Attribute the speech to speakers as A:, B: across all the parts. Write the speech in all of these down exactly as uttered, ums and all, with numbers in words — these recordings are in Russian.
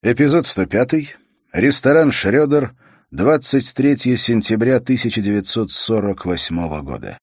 A: Эпизод сто пятый. Ресторан «Шрёдер», двадцать третьего сентября тысяча девятьсот сорок восьмого года.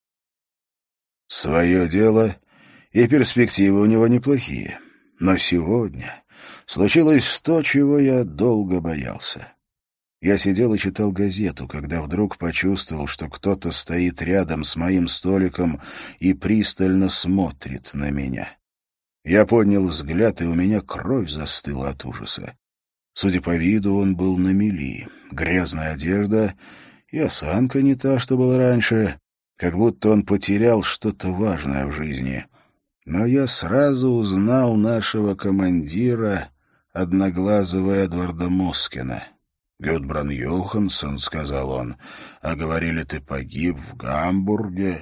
A: Свое дело, и перспективы у него неплохие. Но сегодня случилось то, чего я долго боялся. Я сидел и читал газету, когда вдруг почувствовал, что кто-то стоит рядом с моим столиком и пристально смотрит на меня. Я поднял взгляд, и у меня кровь застыла от ужаса. Судя по виду, он был на мели. Грязная одежда и осанка не та, что была раньше, как будто он потерял что-то важное в жизни. Но я сразу узнал нашего командира, одноглазого Эдварда Мускина. «Гюдбранд Йоханссон», — сказал он, — «а говорили, ты погиб в Гамбурге».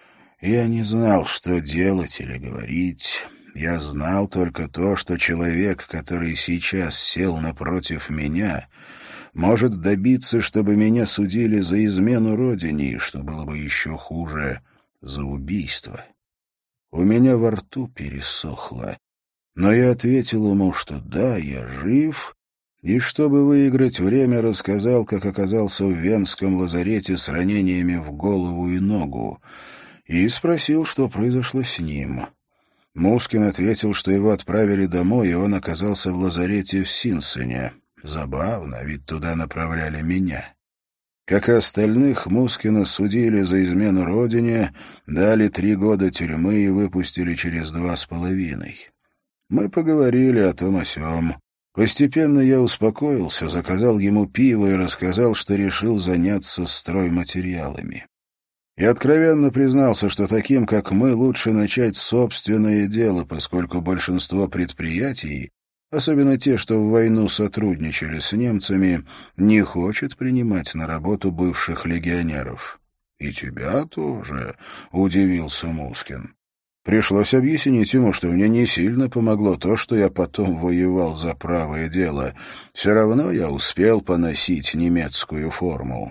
A: Я не знал, что делать или говорить. Я знал только то, что человек, который сейчас сел напротив меня, может добиться, чтобы меня судили за измену родине, и, что было бы еще хуже, за убийство. У меня во рту пересохло, но я ответил ему, что да, я жив, и, чтобы выиграть время, рассказал, как оказался в венском лазарете с ранениями в голову и ногу, и спросил, что произошло с ним. Мускин ответил, что его отправили домой, и он оказался в лазарете в Синсене. Забавно, ведь туда направляли меня. Как и остальных, Мускина судили за измену родине, дали три года тюрьмы и выпустили через два с половиной. Мы поговорили о том о сём. Постепенно я успокоился, заказал ему пиво и рассказал, что решил заняться стройматериалами. И откровенно признался, что таким, как мы, лучше начать собственное дело, поскольку большинство предприятий, особенно те, что в войну сотрудничали с немцами, не хочет принимать на работу бывших легионеров. «И тебя тоже?» — удивился Мускин. Пришлось объяснить ему, что мне не сильно помогло то, что я потом воевал за правое дело. Все равно я успел поносить немецкую форму.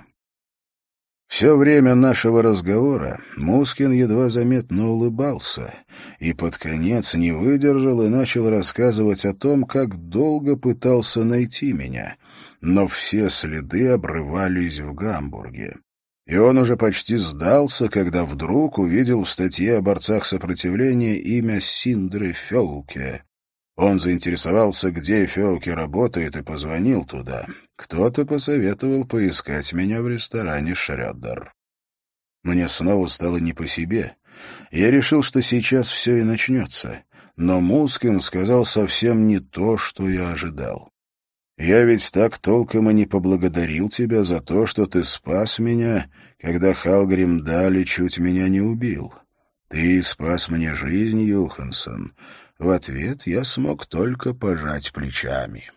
A: Все время нашего разговора Мускин едва заметно улыбался и под конец не выдержал и начал рассказывать о том, как долго пытался найти меня, но все следы обрывались в Гамбурге. И он уже почти сдался, когда вдруг увидел в статье о борцах сопротивления имя Синдры Фёуке. Он заинтересовался, где Фёуке работает, и позвонил туда. Кто-то посоветовал поискать меня в ресторане «Шрёдер». Мне снова стало не по себе. Я решил, что сейчас все и начнется. Но Мускин сказал совсем не то, что я ожидал. «Я ведь так толком и не поблагодарил тебя за то, что ты спас меня, когда Халгрим Дали чуть меня не убил. Ты спас мне жизнь, Йоханссон». В ответ я смог только пожать плечами.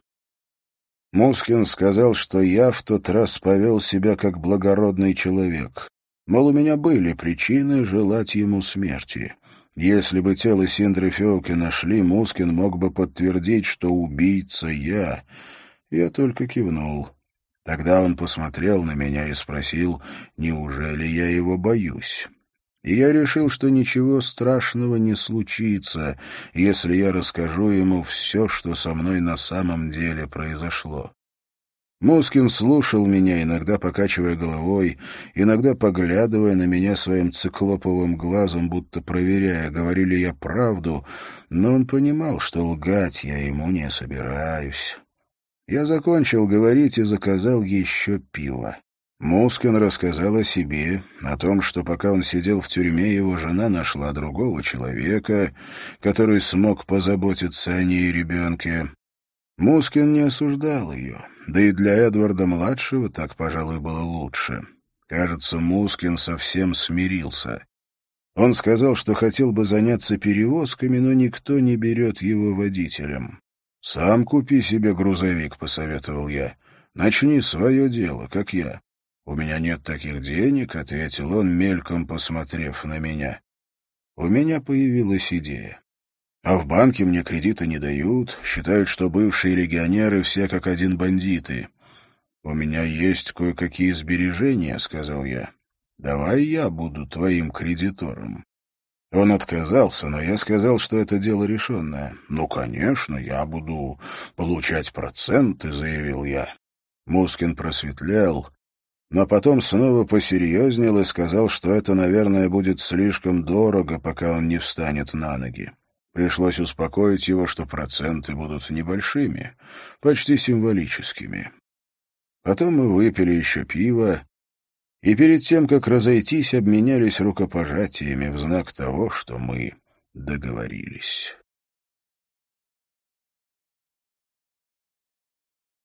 A: Мускин сказал, что я в тот раз повел себя как благородный человек. Мол, у меня были причины желать ему смерти. Если бы тело Синдры Фёуке нашли, Мускин мог бы подтвердить, что убийца я. Я только кивнул. Тогда он посмотрел на меня и спросил, неужели я его боюсь. И я решил, что ничего страшного не случится, если я расскажу ему все, что со мной на самом деле произошло. Мускин слушал меня, иногда покачивая головой, иногда поглядывая на меня своим циклоповым глазом, будто проверяя, говорю ли я правду, но он понимал, что лгать я ему не собираюсь. Я закончил говорить и заказал еще пиво. Мускин рассказал о себе, о том, что пока он сидел в тюрьме, его жена нашла другого человека, который смог позаботиться о ней и ребенке. Мускин не осуждал ее, да и для Эдварда-младшего так, пожалуй, было лучше. Кажется, Мускин совсем смирился. Он сказал, что хотел бы заняться перевозками, но никто не берет его водителем. «Сам купи себе грузовик», — посоветовал я. «Начни свое дело, как я». «У меня нет таких денег», — ответил он, мельком посмотрев на меня. У меня появилась идея. А в банке мне кредиты не дают, считают, что бывшие легионеры все как один бандиты. «У меня есть кое-какие сбережения», — сказал я. «Давай я буду твоим кредитором». Он отказался, но я сказал, что это дело решенное. «Ну, конечно, я буду получать проценты», — заявил я. Мускин просветлел, но потом снова посерьезнел и сказал, что это, наверное, будет слишком дорого, пока он не встанет на ноги. Пришлось успокоить его, что проценты будут небольшими, почти символическими. Потом мы выпили еще пиво, и перед тем, как разойтись, обменялись рукопожатиями в знак того, что мы договорились.